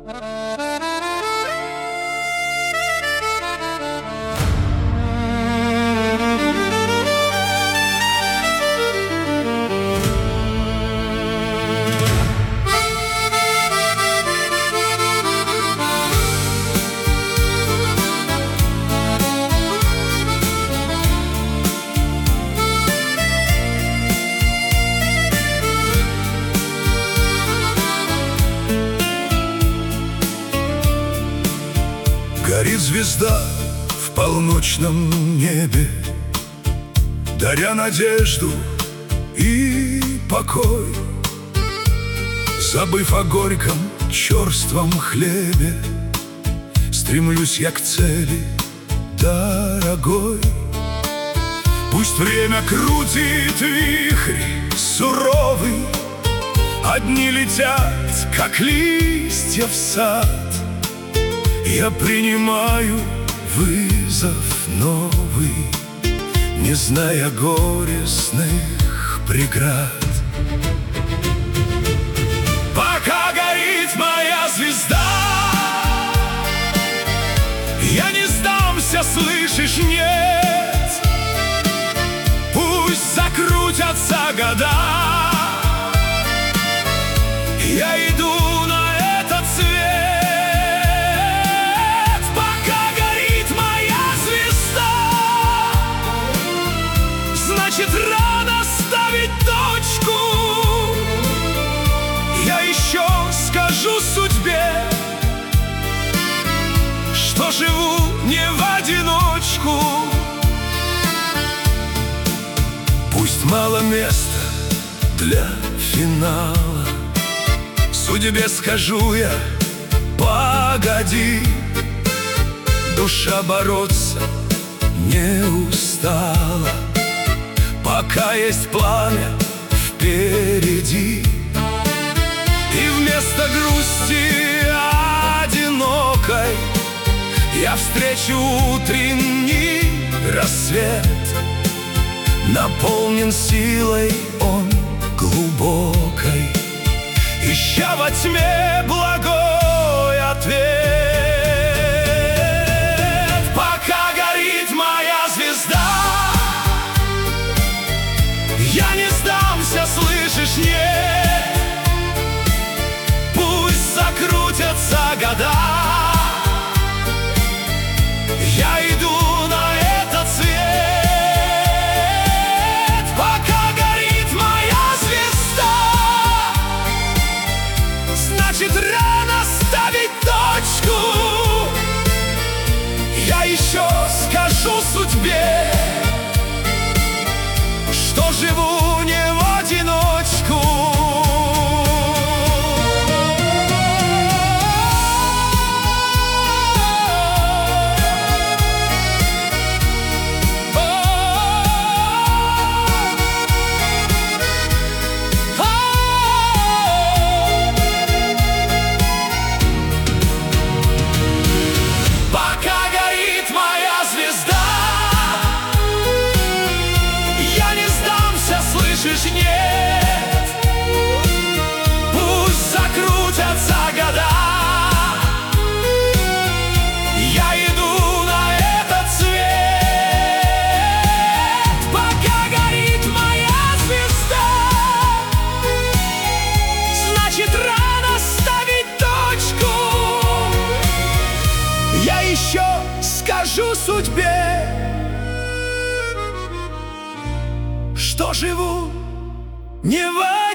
Горит звезда в полночном небе, даря надежду и покой. Забыв о горьком, черством хлебе, стремлюсь я к цели дорогой. Пусть время крутит вихрь суровый, одни летят, как листья в сад. Я принимаю вызов новый, не зная горестных преград. Пока горит моя звезда, я не сдамся, слышишь, нет. Пусть закрутятся года, я иду на этот свет. Значит, рано ставить точку. Я еще скажу судьбе, что живу не в одиночку. Пусть мало места для финала, судьбе скажу я: погоди. Душа бороться не устала, пока есть пламя впереди. И вместо грусти одинокой я встречу утренний рассвет. Наполнен силой он глубокой, ища во тьме благой ответ. Пока горит моя звезда, я не сдамся, слышишь, нет. Пусть закрутятся года, я иду на этот свет. Пока горит моя звезда, значит, рано ставить точку. Я еще скажу судьбе, что живу не в одиночку. Пока горит моя звезда, я не сдамся, слышишь, нет. Пусть закрутятся года, я иду на этот свет. Пока горит моя звезда, значит, рано ставить точку. Я еще скажу судьбе, что живу не в